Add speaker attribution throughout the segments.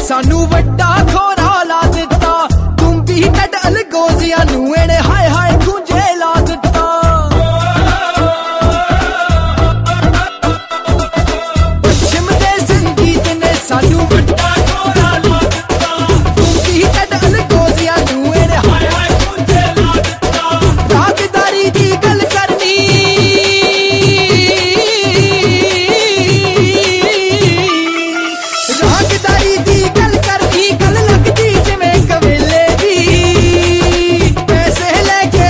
Speaker 1: सानू वड्डा खोरा ला दिता, तुम भी कट अलगोजिया नू एने हाय हाय गूंजे ला दिता। पश्चिम दे संगीत ने सानू वड्डा खोरा ला दिता, तुम भी कट अलगोजिया नू एने हाय हाय गूंजे ला दिता। रागदारी दी गल करनी, रागदारी दी गल करनी, गल लगदी जिवें कवेले दी। पैसे लेके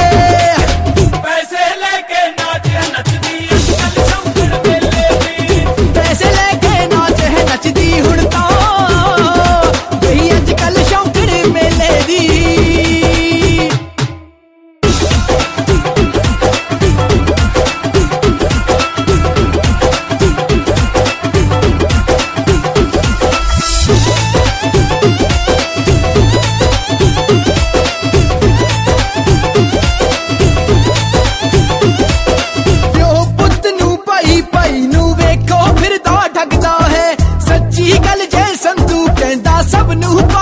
Speaker 1: नाच नचदी अजकल शौकड़ मेले दी। पैसे लेके नाच नचदी हुण तां गई अजकल शौकड़ मेले दी। प्यो पुत्त नू भाई भाई नू वेखो फिरदा ठगदा है, सच्ची गल जे संतू कहंदा सब नू